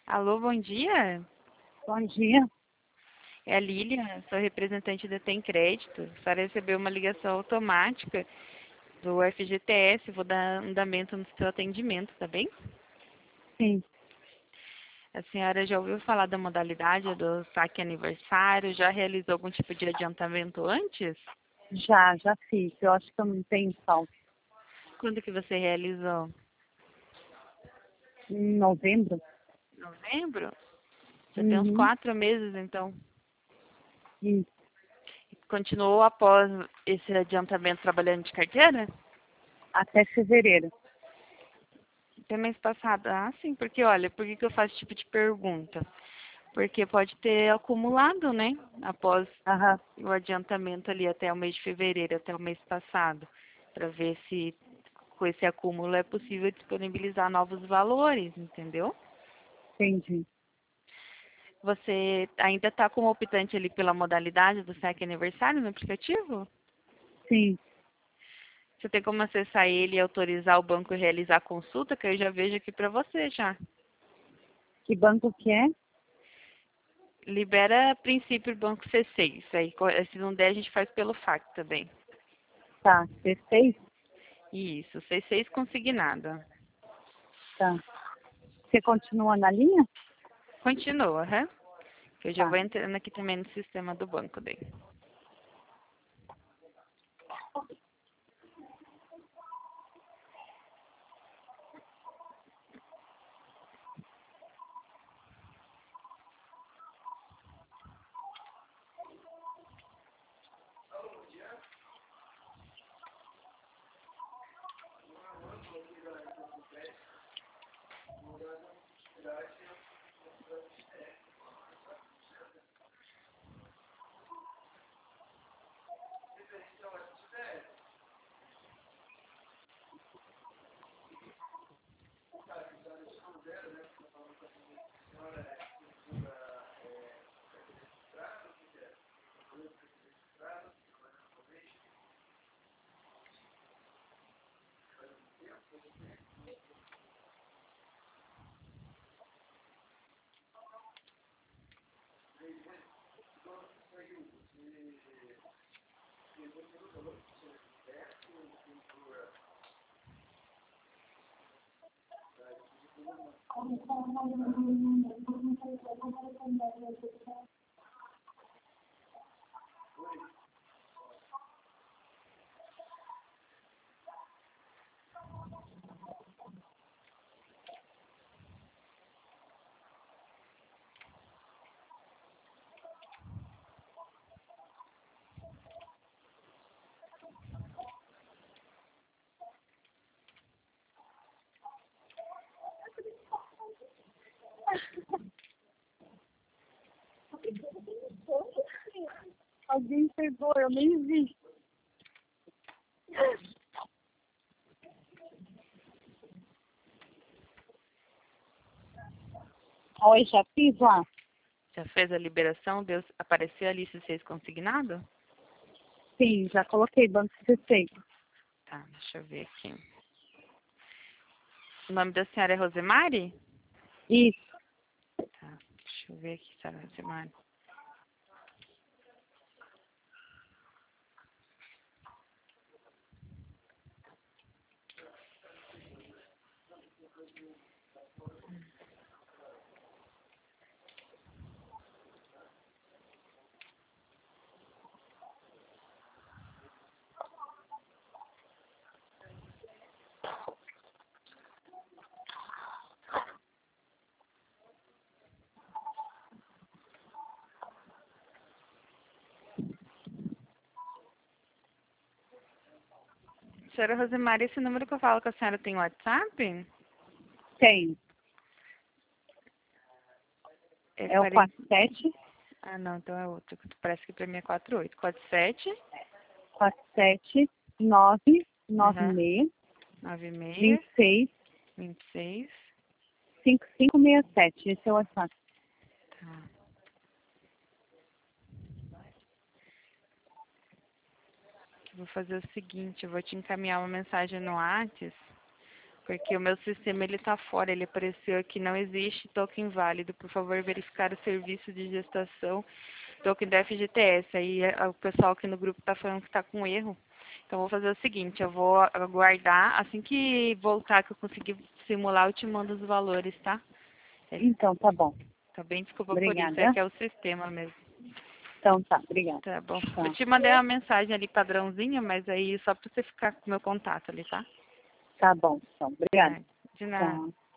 Alô, bom dia. Bom dia. É a Lília, sou representante da Tem Crédito. A senhora recebeu uma ligação automática do FGTS. Vou dar andamento no seu atendimento, tá bem? Sim, A senhora já ouviu falar da modalidade do saque aniversário? Já realizou algum tipo de adiantamento antes? já fiz. Eu acho que eu não tenho saldo. Quando que você realizou? Em novembro? Novembro? Já tem uns Uhum. 4 meses, então. Isso. Continuou após esse adiantamento trabalhando de carteira? Até fevereiro. Até mês passado. Ah, sim, porque olha, por que que eu faço esse tipo de pergunta? Porque pode ter acumulado, né? Após Aham, o adiantamento ali até o mês de fevereiro, até o mês passado, para ver se com esse acúmulo é possível disponibilizar novos valores, entendeu? entendi. Você ainda está como optante ali pela modalidade do saque aniversário no aplicativo? Sim. Você tem como acessar ele e autorizar o banco a realizar a consulta, que eu já vejo aqui para você já. Que banco que é? Libera a princípio o banco C6. Aí, se não der, a gente faz pelo FAQ também. Tá. C6? Isso, C6 consignado. Tá. Você continua na linha? Continua, aham. Que eu já Tá. vou entrando aqui também no sistema do banco daí. Alguém pegou, eu nem vi. Oi, já fiz lá? Já fez a liberação? Deus, apareceu ali C6 consignado? Sim, já coloquei banco C6. Tá, deixa eu ver aqui. O nome da senhora é Rosemary? Isso. Tá, deixa eu ver aqui, senhora Rosemary. Senhora Rosemary, esse número que eu falo com a senhora tem WhatsApp? Tem. É É o 40... 47 Ah, não, então é outro. Parece que pra mim é 48. 47, 47 9 aham, 96 96, 26 26. 5567. Esse é o WhatsApp. Tá. Vou fazer o seguinte, eu vou te encaminhar uma mensagem no Whats Porque o meu sistema ele tá fora, ele apareceu aqui, não existe token válido. Por favor, verificar o serviço de gestação, token da FGTS. Aí o pessoal aqui no grupo tá falando que tá com erro. Então, eu vou fazer o seguinte, eu vou aguardar, assim que voltar, que eu conseguir simular, eu te mando os valores, tá? Então, tá bom. Tá bem? Desculpa por isso, é Obrigada. que é o sistema mesmo. Então tá, obrigada. Tá bom. Eu Tá. te mandei uma mensagem ali padrãozinha, mas aí só pra você ficar com o meu contato ali, tá? Tá bom, então. Obrigada. Tá. De nada. Tá.